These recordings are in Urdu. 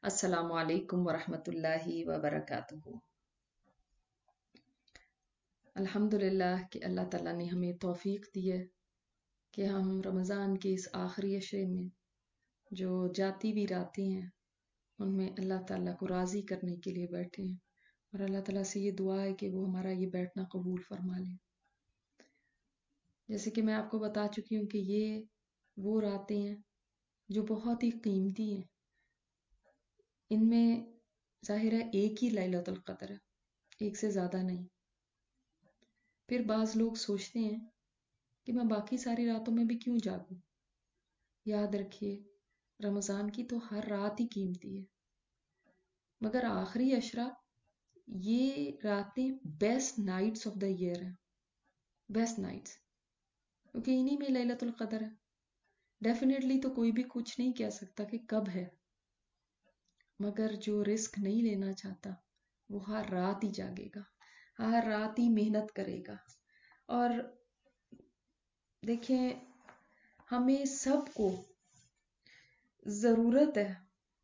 السلام علیکم ورحمۃ اللہ وبرکاتہ۔ الحمد للہ کہ اللہ تعالیٰ نے ہمیں توفیق دی ہے کہ ہم رمضان کے اس آخری عشرے میں جو جاتی بھی راتیں ہیں ان میں اللہ تعالیٰ کو راضی کرنے کے لیے بیٹھے ہیں، اور اللہ تعالیٰ سے یہ دعا ہے کہ وہ ہمارا یہ بیٹھنا قبول فرما لیں۔ جیسے کہ میں آپ کو بتا چکی ہوں کہ یہ وہ راتیں ہیں جو بہت ہی قیمتی ہیں۔ ان میں ظاہر ہے ایک ہی لیلۃ القدر ہے، ایک سے زیادہ نہیں۔ پھر بعض لوگ سوچتے ہیں کہ میں باقی ساری راتوں میں بھی کیوں جاگوں۔ یاد رکھیے رمضان کی تو ہر رات ہی قیمتی ہے، مگر آخری عشرہ یہ راتیں best nights of the year ہیں، بیسٹ نائٹس، کیونکہ انہی میں لیلۃ القدر ہے۔ ڈیفینیٹلی تو کوئی بھی کچھ نہیں کہہ سکتا کہ کب ہے، مگر جو رسک نہیں لینا چاہتا وہ ہر رات ہی جاگے گا، ہر رات ہی محنت کرے گا۔ اور دیکھیں ہمیں سب کو ضرورت ہے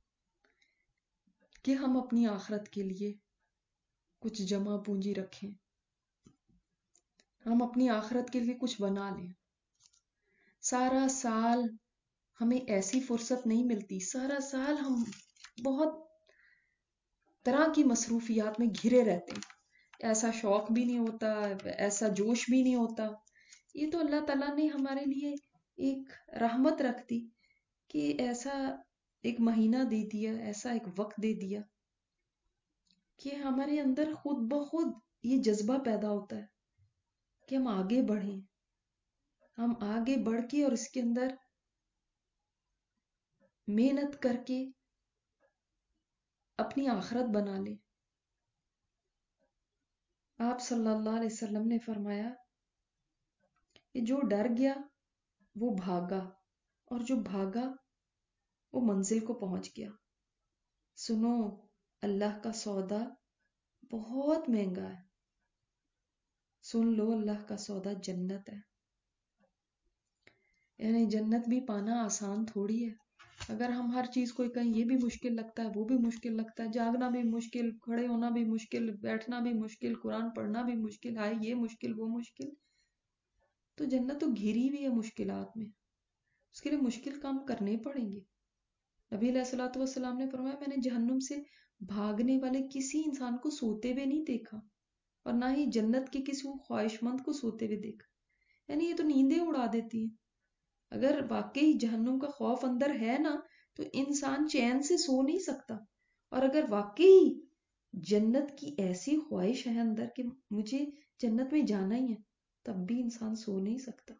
کہ ہم اپنی آخرت کے لیے کچھ جمع پونجی رکھیں، ہم اپنی آخرت کے لیے کچھ بنا لیں۔ سارا سال ہمیں ایسی فرصت نہیں ملتی، سارا سال ہم بہت طرح کی مصروفیات میں گھرے رہتے ہیں، ایسا شوق بھی نہیں ہوتا، ایسا جوش بھی نہیں ہوتا۔ یہ تو اللہ تعالیٰ نے ہمارے لیے ایک رحمت رکھ دی کہ ایسا ایک مہینہ دے دیا، ایسا ایک وقت دے دیا کہ ہمارے اندر خود بخود یہ جذبہ پیدا ہوتا ہے کہ ہم آگے بڑھیں، ہم آگے بڑھ کے اور اس کے اندر محنت کر کے اپنی آخرت بنا لیں۔ آپ صلی اللہ علیہ وسلم نے فرمایا کہ جو ڈر گیا وہ بھاگا، اور جو بھاگا وہ منزل کو پہنچ گیا۔ سنو، اللہ کا سودا بہت مہنگا ہے، سن لو، اللہ کا سودا جنت ہے۔ یعنی جنت بھی پانا آسان تھوڑی ہے۔ اگر ہم ہر چیز کو کہیں یہ بھی مشکل لگتا ہے، وہ بھی مشکل لگتا ہے، جاگنا بھی مشکل، کھڑے ہونا بھی مشکل، بیٹھنا بھی مشکل، قرآن پڑھنا بھی مشکل، ہائے یہ مشکل وہ مشکل، تو جنت تو گھری ہوئی ہے مشکلات میں، اس کے لیے مشکل کام کرنے پڑیں گے۔ نبی علیہ الصلوۃ والسلام نے فرمایا میں نے جہنم سے بھاگنے والے کسی انسان کو سوتے ہوئے نہیں دیکھا، اور نہ ہی جنت کے کسی خواہش مند کو سوتے ہوئے دیکھا۔ یعنی یہ تو نیندیں اڑا دیتی ہیں۔ اگر واقعی جہنم کا خوف اندر ہے نا تو انسان چین سے سو نہیں سکتا، اور اگر واقعی جنت کی ایسی خواہش ہے اندر کہ مجھے جنت میں جانا ہی ہے، تب بھی انسان سو نہیں سکتا۔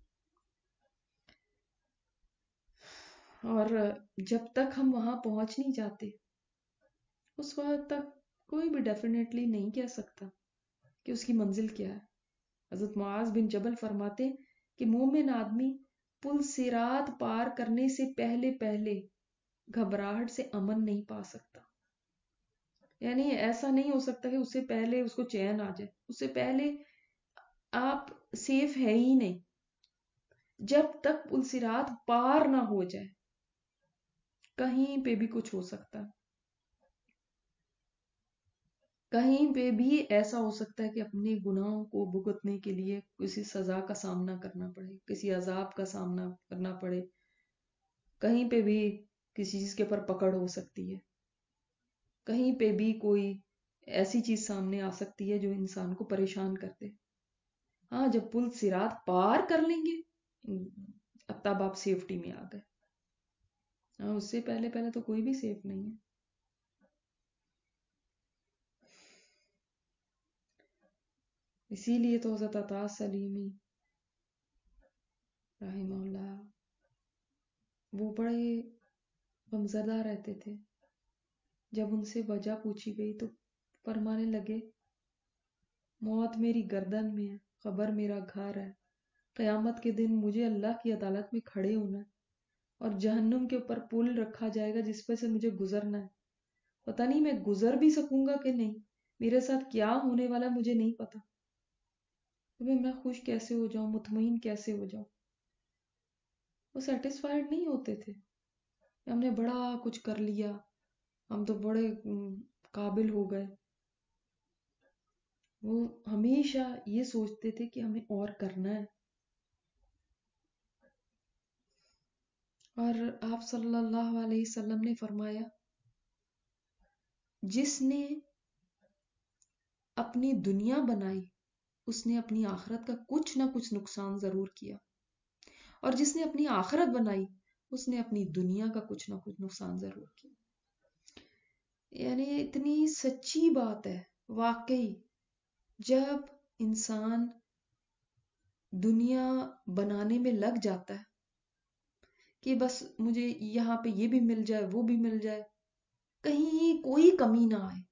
اور جب تک ہم وہاں پہنچ نہیں جاتے اس وقت تک کوئی بھی ڈیفینیٹلی نہیں کہہ سکتا کہ اس کی منزل کیا ہے۔ حضرت معاذ بن جبل فرماتے کہ مومن آدمی پل صراط پار کرنے سے پہلے پہلے گھبراہٹ سے امن نہیں پا سکتا۔ یعنی ایسا نہیں ہو سکتا کہ اس سے پہلے اس کو چین آ جائے، اس سے پہلے آپ سیف ہے ہی نہیں جب تک پل صراط پار نہ ہو جائے۔ کہیں پہ بھی کچھ ہو سکتا ہے، کہیں پہ بھی ایسا ہو سکتا ہے کہ اپنے گناہوں کو بھگتنے کے لیے کسی سزا کا سامنا کرنا پڑے، کسی عذاب کا سامنا کرنا پڑے، کہیں پہ بھی کسی چیز کے اوپر پکڑ ہو سکتی ہے، کہیں پہ بھی کوئی ایسی چیز سامنے آ سکتی ہے جو انسان کو پریشان کر دے۔ ہاں جب پل صراط پار کر لیں گے اب تب آپ سیفٹی میں آ گئے، ہاں اس سے پہلے پہلے تو کوئی بھی سیف نہیں ہے۔ اسی لیے تو حضرت عطا سلیمی رحمہ اللہ وہ بڑے غمزدہ رہتے تھے۔ جب ان سے وجہ پوچھی گئی تو فرمانے لگے موت میری گردن میں ہے، قبر میرا گھر ہے، قیامت کے دن مجھے اللہ کی عدالت میں کھڑے ہونا ہے، اور جہنم کے اوپر پل رکھا جائے گا جس پہ سے مجھے گزرنا ہے۔ پتہ نہیں میں گزر بھی سکوں گا کہ نہیں، میرے ساتھ کیا ہونے والا مجھے نہیں پتا، تو میں خوش کیسے ہو جاؤں، مطمئن کیسے ہو جاؤں۔ وہ سیٹسفائیڈ نہیں ہوتے تھے، ہم نے بڑا کچھ کر لیا، ہم تو بڑے قابل ہو گئے. وہ ہمیشہ یہ سوچتے تھے کہ ہمیں اور کرنا ہے. اور آپ صلی اللہ علیہ وسلم نے فرمایا جس نے اپنی دنیا بنائی اس نے اپنی آخرت کا کچھ نہ کچھ نقصان ضرور کیا، اور جس نے اپنی آخرت بنائی اس نے اپنی دنیا کا کچھ نہ کچھ نقصان ضرور کیا. یعنی اتنی سچی بات ہے واقعی. جب انسان دنیا بنانے میں لگ جاتا ہے کہ بس مجھے یہاں پہ یہ بھی مل جائے وہ بھی مل جائے، کہیں کوئی کمی نہ آئے،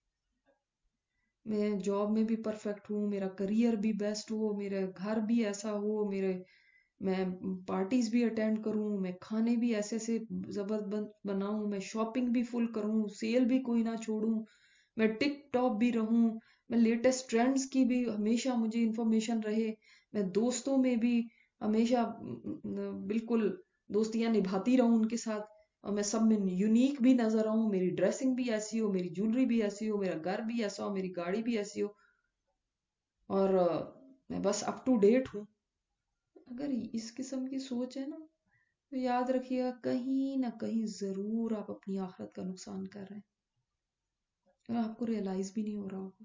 میں جاب میں بھی پرفیکٹ ہوں، میرا کریئر بھی بیسٹ ہو، میرا گھر بھی ایسا ہو، میں پارٹیز بھی اٹینڈ کروں، میں کھانے بھی ایسے ایسے زبردست بناؤں، میں شاپنگ بھی فل کروں، سیل بھی کوئی نہ چھوڑوں، میں ٹک ٹاپ بھی رہوں، میں لیٹسٹ ٹرینڈز کی بھی ہمیشہ مجھے انفارمیشن رہے، میں دوستوں میں بھی ہمیشہ بالکل دوستیاں نبھاتی رہوں ان کے ساتھ، اور میں سب میں یونیک بھی نظر آؤں، میری ڈریسنگ بھی ایسی ہو، میری جولری بھی ایسی ہو، میرا گھر بھی ایسا ہو، میری گاڑی بھی ایسی ہو، اور میں بس اپ ٹو ڈیٹ ہوں. اگر اس قسم کی سوچ ہے نا تو یاد رکھیے گا کہیں نہ کہیں ضرور آپ اپنی آخرت کا نقصان کر رہے ہیں، اور آپ کو ریئلائز بھی نہیں ہو رہا ہوگا،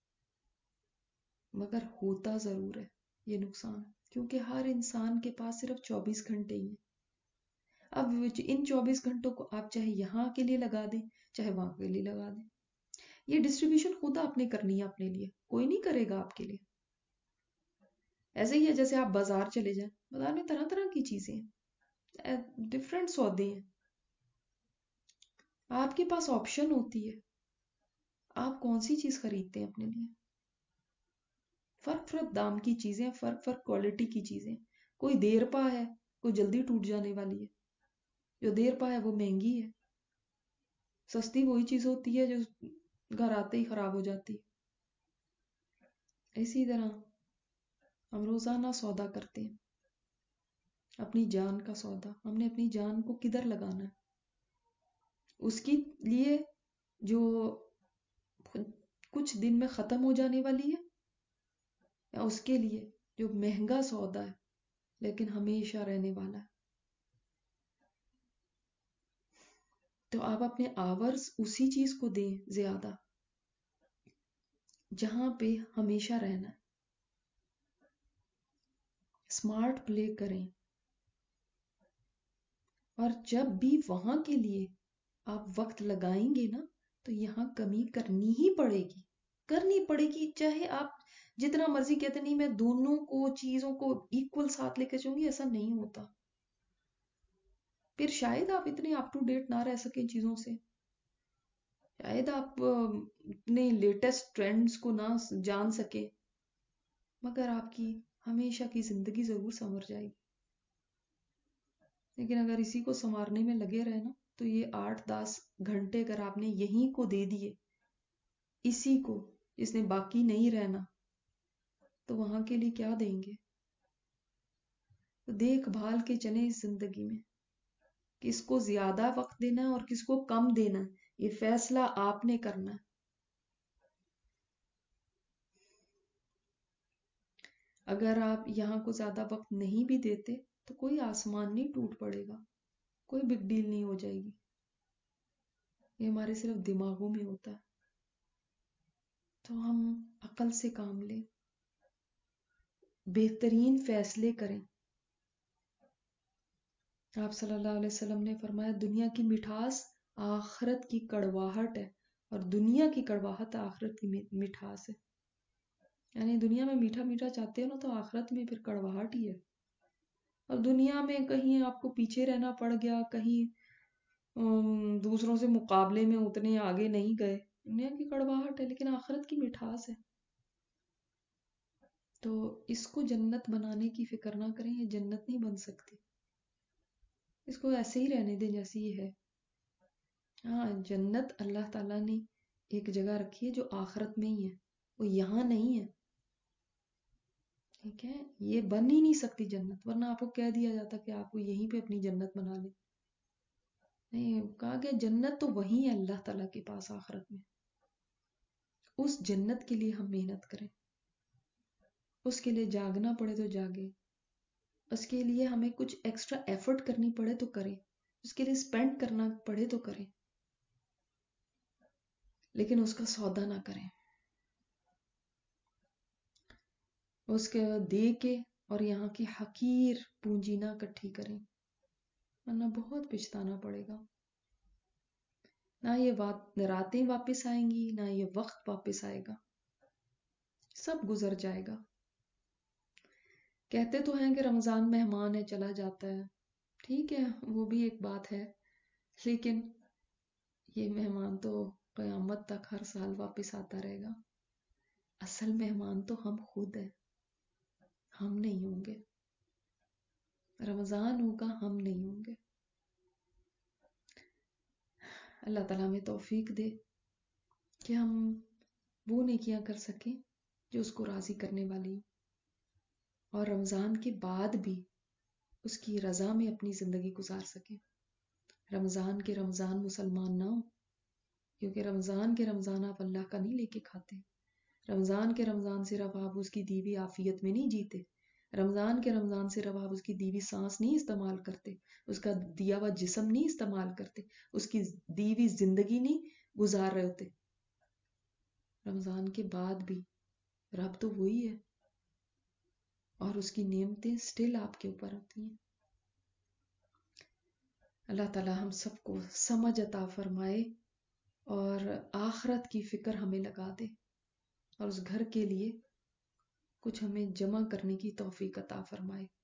مگر ہوتا ضرور ہے یہ نقصان، کیونکہ ہر انسان کے پاس صرف 24 گھنٹے ہی ہیں. اب ان 24 گھنٹوں کو آپ چاہے یہاں کے لیے لگا دیں چاہے وہاں کے لیے لگا دیں، یہ ڈسٹریبیوشن خود آپ نے کرنی ہے اپنے لیے، کوئی نہیں کرے گا آپ کے لیے. ایسے ہی ہے جیسے آپ بازار چلے جائیں، بازار میں طرح طرح کی چیزیں ہیں، ڈفرینٹ سودے ہیں، آپ کے پاس آپشن ہوتی ہے آپ کون سی چیز خریدتے ہیں اپنے لیے. فرق فرق دام کی چیزیں، فرق فرق کوالٹی کی چیزیں، کوئی دیر پا ہے کوئی جلدی ٹوٹ جانے والی ہے، جو دیر پا ہے وہ مہنگی ہے، سستی وہی چیز ہوتی ہے جو گھر آتے ہی خراب ہو جاتی. اسی طرح ہم روزانہ سودا کرتے ہیں، اپنی جان کا سودا، ہم نے اپنی جان کو کدھر لگانا ہے، اس کے لیے جو کچھ دن میں ختم ہو جانے والی ہے، یا اس کے لیے جو مہنگا سودا ہے لیکن ہمیشہ رہنے والا ہے. تو آپ اپنے آورز اسی چیز کو دیں زیادہ جہاں پہ ہمیشہ رہنا ہے، اسمارٹ پلے کریں، اور جب بھی وہاں کے لیے آپ وقت لگائیں گے نا تو یہاں کمی کرنی پڑے گی چاہے آپ جتنا مرضی کہتے نہیں میں دونوں کو چیزوں کو ایکول ساتھ لے کے چلوں گی، ایسا نہیں ہوتا. پھر شاید آپ اتنے اپ ٹو ڈیٹ نہ رہ سکیں چیزوں سے، شاید آپ اتنے لیٹسٹ ٹرینڈز کو نہ جان سکیں، مگر آپ کی ہمیشہ کی زندگی ضرور سنور جائے گی. لیکن اگر اسی کو سنوارنے میں لگے رہے نا تو یہ 8-10 گھنٹے اگر آپ نے یہیں کو دے دیے اسی کو جس نے باقی نہیں رہنا تو وہاں کے لیے کیا دیں گے. تو دیکھ بھال کے چلیں اس زندگی میں، کس کو زیادہ وقت دینا ہے اور کس کو کم دینا ہے، یہ فیصلہ آپ نے کرنا ہے. اگر آپ یہاں کو زیادہ وقت نہیں بھی دیتے تو کوئی آسمان نہیں ٹوٹ پڑے گا، کوئی بگ ڈیل نہیں ہو جائے گی، یہ ہمارے صرف دماغوں میں ہوتا ہے. تو ہم عقل سے کام لیں، بہترین فیصلے کریں. آپ صلی اللہ علیہ وسلم نے فرمایا دنیا کی مٹھاس آخرت کی کڑواہٹ ہے، اور دنیا کی کڑواہٹ آخرت کی مٹھاس ہے. یعنی دنیا میں میٹھا میٹھا چاہتے ہو نا تو آخرت میں پھر کڑواہٹ ہی ہے. اور دنیا میں کہیں آپ کو پیچھے رہنا پڑ گیا، کہیں دوسروں سے مقابلے میں اتنے آگے نہیں گئے، دنیا کی کڑواہٹ ہے لیکن آخرت کی مٹھاس ہے. تو اس کو جنت بنانے کی فکر نہ کریں، یہ جنت نہیں بن سکتی، اس کو ایسے ہی رہنے دیں جیسے یہ ہے. ہاں جنت اللہ تعالیٰ نے ایک جگہ رکھی ہے جو آخرت میں ہی ہے، وہ یہاں نہیں ہے. ٹھیک ہے، یہ بن ہی نہیں سکتی جنت، ورنہ آپ کو کہہ دیا جاتا کہ آپ کو یہیں پہ اپنی جنت بنا لیں. نہیں کہا کہ جنت تو وہی ہے اللہ تعالیٰ کے پاس آخرت میں. اس جنت کے لیے ہم محنت کریں, اس کے لیے جاگنا پڑے تو جاگے, اس کے لیے ہمیں کچھ ایکسٹرا ایفرٹ کرنی پڑے تو کریں, اس کے لیے اسپینڈ کرنا پڑے تو کریں, لیکن اس کا سودا نہ کریں. اس کے دے کے اور یہاں کی حقیر پونجی نہ اکٹھی کریں, ورنہ بہت پچھتانا پڑے گا. نہ یہ راتیں واپس آئیں گی, نہ یہ وقت واپس آئے گا, سب گزر جائے گا. کہتے تو ہیں کہ رمضان مہمان ہے چلا جاتا ہے, ٹھیک ہے وہ بھی ایک بات ہے, لیکن یہ مہمان تو قیامت تک ہر سال واپس آتا رہے گا. اصل مہمان تو ہم خود ہیں, ہم نہیں ہوں گے. رمضان ہوگا, ہم نہیں ہوں گے. اللہ تعالیٰ ہمیں توفیق دے کہ ہم وہ نیکیاں کر سکیں جو اس کو راضی کرنے والی, اور رمضان کے بعد بھی اس کی رضا میں اپنی زندگی گزار سکیں. رمضان کے رمضان مسلمان نہ ہو, کیونکہ رمضان کے رمضان آپ اللہ کا نہیں لے کے کھاتے. رمضان کے رمضان صرف آپ اس کی دیوی عافیت میں نہیں جیتے. رمضان کے رمضان صرف آپ اس کی دیوی سانس نہیں استعمال کرتے, اس کا دیا ہوا جسم نہیں استعمال کرتے, اس کی دیوی زندگی نہیں گزار رہے ہوتے. رمضان کے بعد بھی رب تو وہی ہے, اور اس کی نعمتیں سٹل آپ کے اوپر ہوتی ہیں. اللہ تعالیٰ ہم سب کو سمجھ عطا فرمائے اور آخرت کی فکر ہمیں لگا دے, اور اس گھر کے لیے کچھ ہمیں جمع کرنے کی توفیق عطا فرمائے.